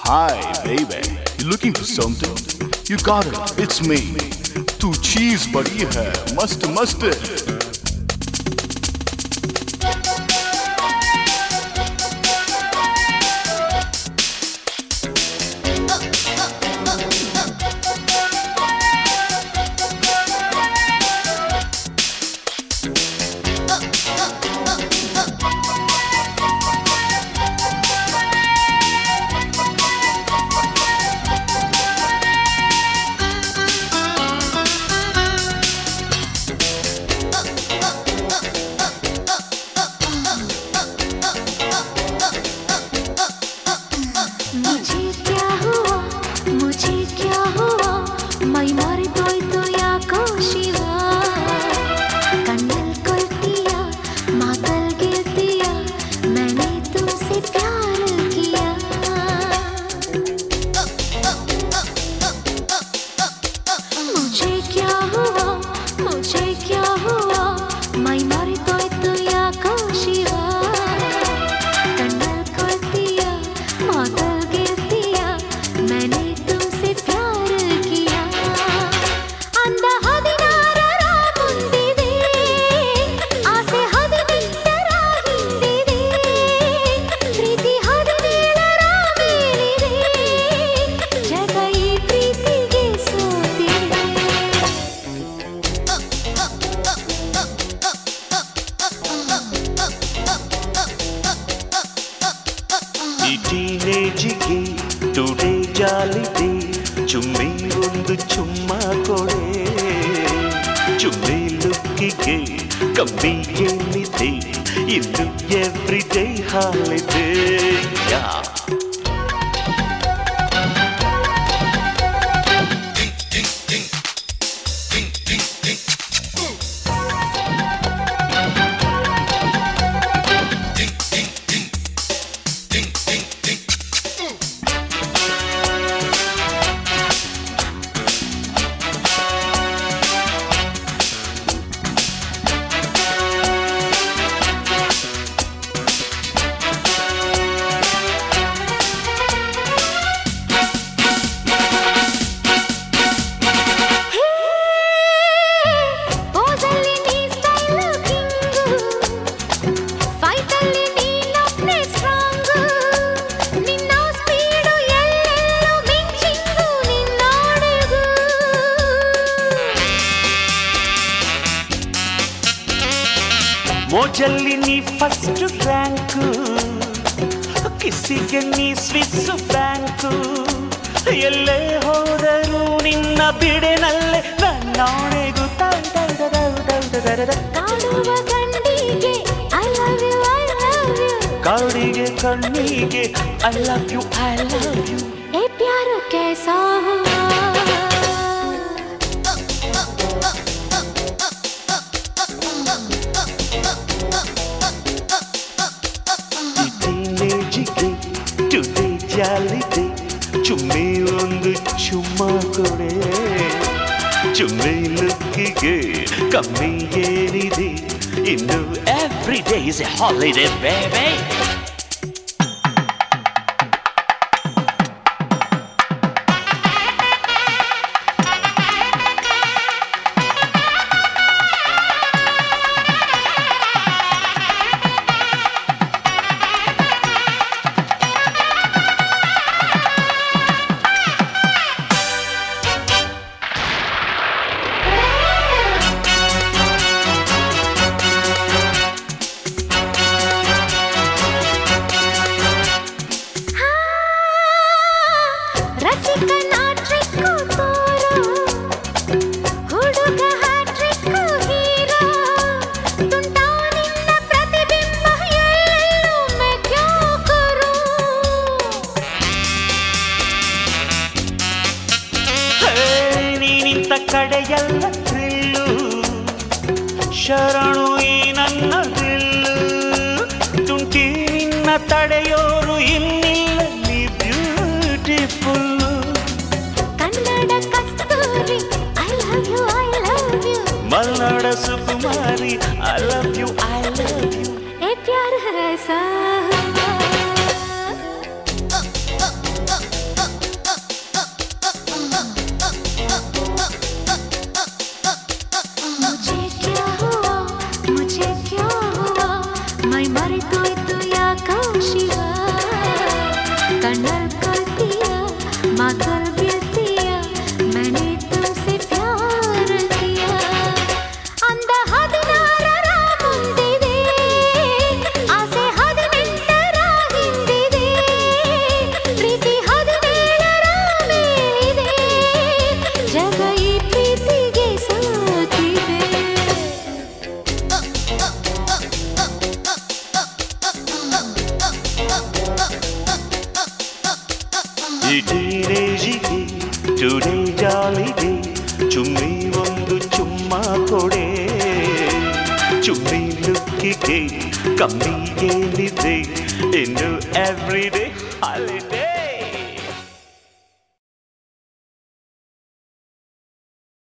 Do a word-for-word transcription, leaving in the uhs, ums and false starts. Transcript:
Hi, baby. You looking for something? You got it. It's me. तू चीज बड़ी है, मस्त मस्त. ಟೀನೇಜಿಗೆ ಟುಡೇ ಜಾಲಿದೆ ಚುಮ್ಮಿ ಒಂದು ಚುಮ್ಮ ಕೊಡೆ ಚುಮ್ಮಿ ಲುಕ್ಕಿಗೆ ಕಮ್ಮಿ ಏನಿದೆ ಇನ್ನು ಎವ್ರಿ ಡೇ ಹಾಲಿದೆ ಯಾ ಮೋಜಲ್ಲಿ ನೀ ಫಸ್ಟ್ ರ್ಯಾಂಕು ಕಿಸ್ಸಿಗೆ ನೀ ಸ್ವಿಸ್ ಬ್ಯಾಂಕು ಎಲ್ಲೇ ಹೋದರೂ ನಿನ್ನ ಬಿಡೆನಲ್ಲೇ ನನ್ನಾಣೆಗೂ ಕಾಡಿಗೆ ಕಣ್ಣಿಗೆ I love you I love you ಏ ಪ್ಯಾರ ಕೈಸಾ ಟುಡೇ ಜಾಲಿದೆ ಚುಮ್ಮಿ ಒಂದು ಚುಮ್ಮ ಕೊಡೆ ಚುಮ್ಮಿ ಲುಕ್ಕಿಗೆ ಕಮ್ಮಿ ಏನಿದೆ ಇನ್ನು every day is a holiday baby ಕಡೆಯಲ್ಲ ಥ್ರಿಲ್ಲು ಶರಣು ಈ ನನ್ನ ದಿಲ್ಲು ತುಂಟಿ ನಿನ್ನ ತಡೆಯೋರು ಇನ್ನಿಲ್ಲ ನೀ ಬ್ಯೂಟಿಫುಲ್ಲು ಕನ್ನಡ ಕಸ್ತೂರಿ I love you I love you ಮಲ್ನಾಡ ಸುಕುಮಾರಿ I love you I love you ಏ ಪ್ಯಾರ ರಸ ಟೀನೇಜಿಗೆ ಟುಡೇ ಜಾಲಿಗೆ ಚುಮ್ಮಿ ಒಂದು ಚುಮ್ಮ ಕೊಡೆ ಚುಮ್ಮಿ ಲುಕ್ಕಿಗೆ ಕಮ್ಮಿ ಏನಿದೆ ಇನ್ನು ಎವ್ರಿ ಡೇ ಹಾಲಿಡೇ